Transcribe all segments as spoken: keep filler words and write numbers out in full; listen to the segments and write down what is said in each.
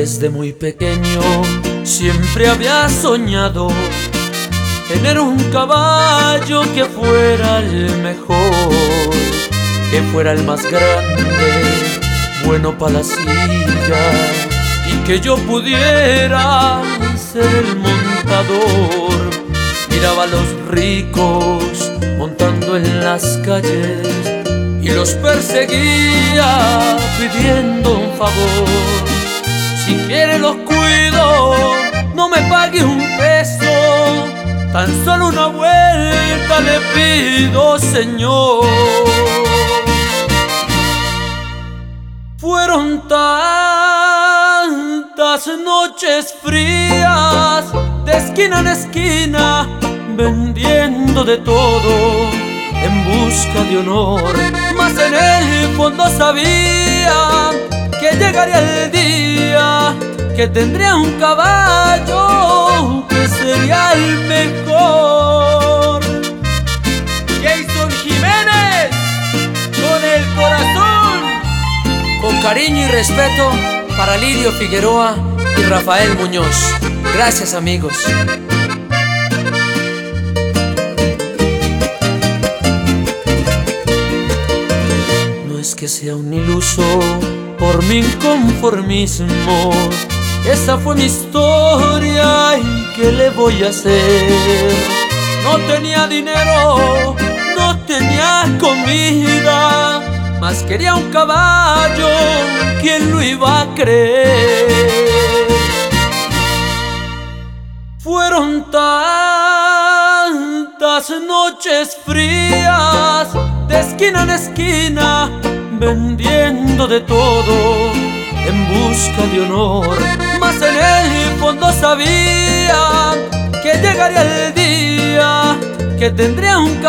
Desde muy pequeño siempre había soñado tener un caballo que fuera el mejor, que fuera el más grande, bueno para la silla, y que yo pudiera ser el montador. Miraba a los ricos montando en las calles y los perseguía pidiendo un favor. Si quiere los cuido, no me pague un peso, tan solo una vuelta le pido, señor. Fueron tantas noches frías, de esquina en esquina, vendiendo de todo en busca de honor, mas en el fondo sabía que llegaría el día que tendría un caballo que sería el mejor. Jason Jiménez, con el corazón. Con cariño y respeto para Lidio Figueroa y Rafael Muñoz. Gracias, amigos. No es que sea un iluso por mi inconformismo, esa fue mi historia y ¿qué le voy a hacer? No tenía dinero, no tenía comida, mas quería un caballo, ¿quién lo iba a creer? Fueron tantas noches frías, de esquina en esquina, vendiendo de todo en busca de honor, mas en el fondo sabía que llegaría el día que tendría un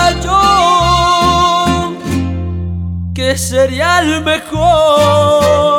caballo que sería el mejor.